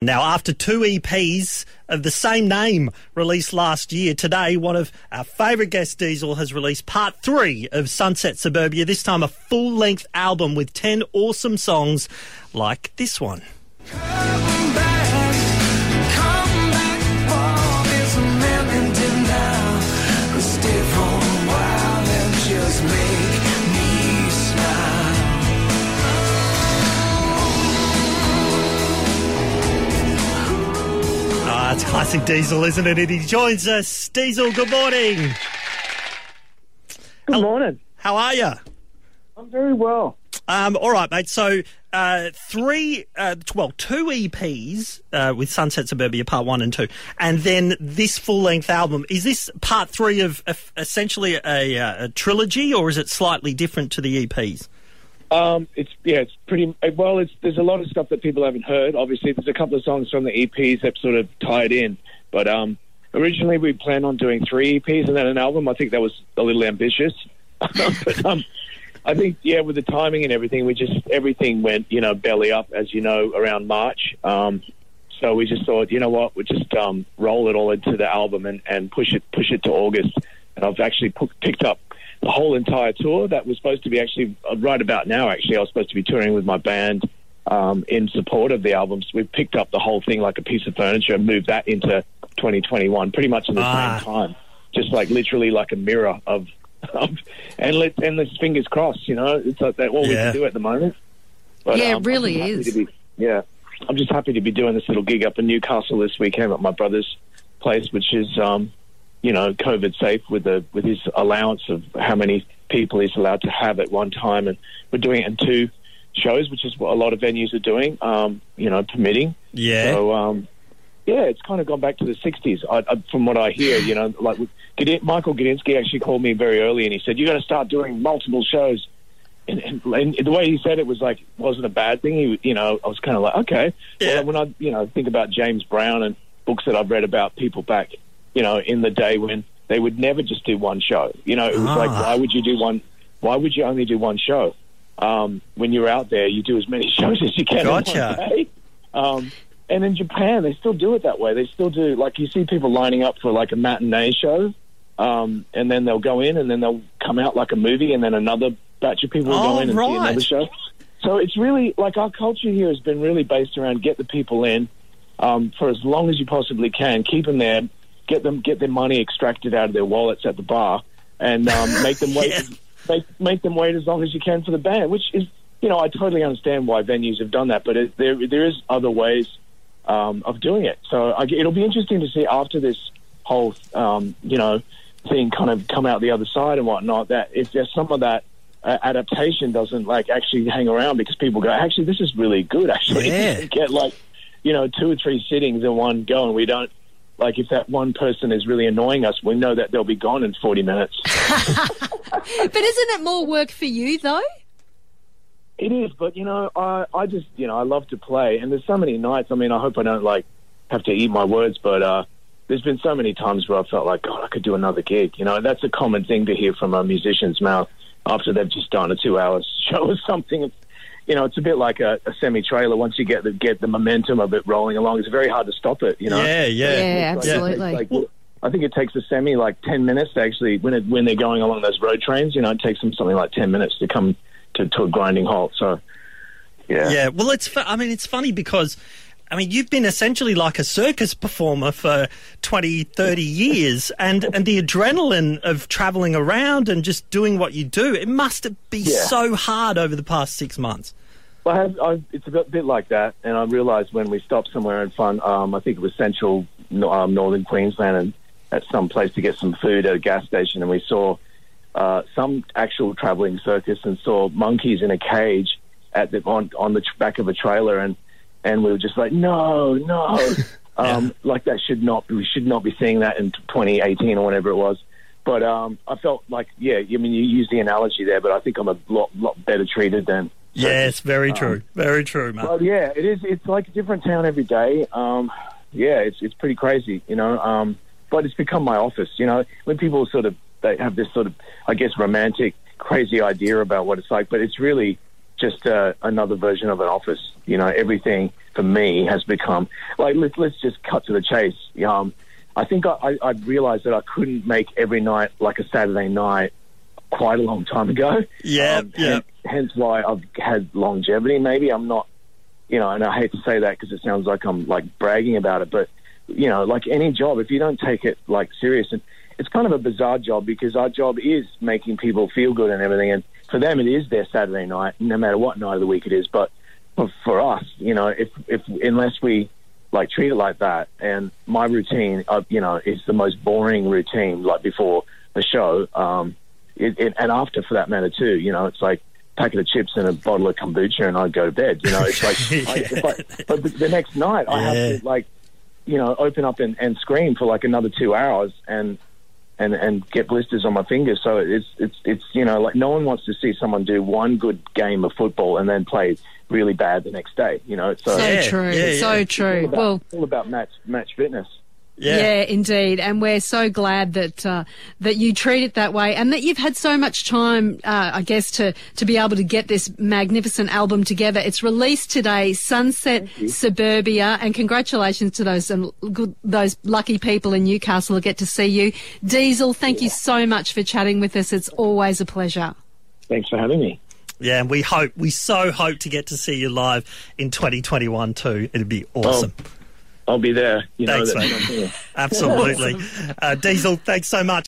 Now, after two EPs of the same name released last year, today one of our favourite guests, Diesel, has released part 3 of Sunset Suburbia, this time a full-length album with 10 awesome songs like this one. Come back, for this moment and now. Stay for a while and just make me smile. It's classic Diesel, isn't it? And he joins us. Diesel, good morning. Good morning. How are you? I'm very well. All right, mate. So, two EPs with Sunset Suburbia Part 1 and 2, and then this full-length album. Is this Part 3 of essentially a trilogy, or is it slightly different to the EPs? It's pretty well. There's a lot of stuff that people haven't heard. Obviously, there's a couple of songs from the EPs that sort of tied in. But originally, we planned on doing 3 EPs and then an album. I think that was a little ambitious. But I think, with the timing and everything, everything went, belly up, as you know, around March. So we just thought, you know what, we'll just roll it all into the album and push it to August. And I've actually picked up the whole entire tour that was supposed to be actually right about now. Actually, I was supposed to be touring with my band in support of the albums. We picked up the whole thing like a piece of furniture and moved that into 2021, pretty much at the same time. Just like literally like a mirror of and let's fingers crossed. It's like that all we can do at the moment. But, it really is. I'm just happy to be doing this little gig up in Newcastle this weekend at my brother's place, which is COVID safe with his allowance of how many people he's allowed to have at one time, and we're doing it in 2 shows, which is what a lot of venues are doing, permitting. Yeah. So, it's kind of gone back to the 60s. From what I hear, like Michael Gudinski actually called me very early and he said, you got to start doing multiple shows. And the way he said it was like, wasn't a bad thing. I was kind of like, okay. Yeah. Well, when I, think about James Brown and books that I've read about people back, in the day when they would never just do one show. It was like, why would you only do one show? When you're out there, you do as many shows as you can in one day. And in Japan, they still do it that way. They still do, like, you see people lining up for like a matinee show, and then they'll go in and then they'll come out like a movie, and then another batch of people will go in and see another show. So it's really, like, our culture here has been really based around get the people in for as long as you possibly can, keep them there, get their money extracted out of their wallets at the bar, and make them wait. Make them wait as long as you can for the band. Which is, I totally understand why venues have done that, but there is other ways of doing it. So it'll be interesting to see after this whole thing kind of come out the other side and whatnot, that if there's some of that adaptation doesn't like actually hang around, because people go, actually this is really good. Actually, get like 2 or 3 sittings in one go, and we don't. Like, if that one person is really annoying us, we know that they'll be gone in 40 minutes. But isn't it more work for you, though? It is, but, I just, I love to play. And there's so many nights, I hope I don't, have to eat my words, but there's been so many times where I felt like, God, I could do another gig. That's a common thing to hear from a musician's mouth after they've just done a 2-hour show or something. It's a bit like a semi-trailer. Once you get the momentum of it rolling along, it's very hard to stop it, Yeah, absolutely. I think it takes a semi 10 minutes to actually, when they're going along those road trains, it takes them something like 10 minutes to come to a grinding halt. So, yeah. Yeah, well, it's funny because, you've been essentially like a circus performer for 20, 30 years, and the adrenaline of travelling around and just doing what you do, it must be so hard over the past 6 months. Well, it's a bit like that, and I realised when we stopped somewhere in fun, I think it was central northern Queensland, and at some place to get some food at a gas station, and we saw some actual travelling circus and saw monkeys in a cage on the back of a trailer, and we were just like, no. Like we should not be seeing that in 2018 or whatever it was. But I felt like, you use the analogy there, but I think I'm a lot better treated than. Yes, very true. Very true, mate. Well, yeah, it is. It's like a different town every day. It's pretty crazy, but it's become my office, when people they have this sort of, I guess, romantic, crazy idea about what it's like, but it's really just another version of an office. You know, everything for me has become like, let's just cut to the chase. I think I realized that I couldn't make every night like a Saturday night quite a long time ago. Yeah. Hence why I've had longevity. Maybe I'm not, you know, and I hate to say that because it sounds like I'm like bragging about it, but you know, like any job, if you don't take it like serious, and it's kind of a bizarre job because our job is making people feel good and everything, and for them it is their Saturday night, no matter what night of the week it is. But for us, you know, if unless we like treat it like that, and my routine, you know, is the most boring routine, like before the show, and after for that matter too. You know, it's like a packet of chips and a bottle of kombucha, and I'd go to bed. You know, it's like, but the next night I have to like, you know, open up and scream for like another 2 hours and get blisters on my fingers. So it's you know, like no one wants to see someone do one good game of football and then play really bad the next day. You know, so true. So true. It's all about match fitness. Yeah, indeed, and we're so glad that you treat it that way, and that you've had so much time, I guess, to be able to get this magnificent album together. It's released today, Sunset Suburbia, and congratulations to those lucky people in Newcastle who get to see you. Diesel, thank you so much for chatting with us. It's always a pleasure. Thanks for having me. Yeah, and we so hope to get to see you live in 2021 too. It'd be awesome. I'll be there. You know, thanks, mate. Absolutely. Diesel, thanks so much.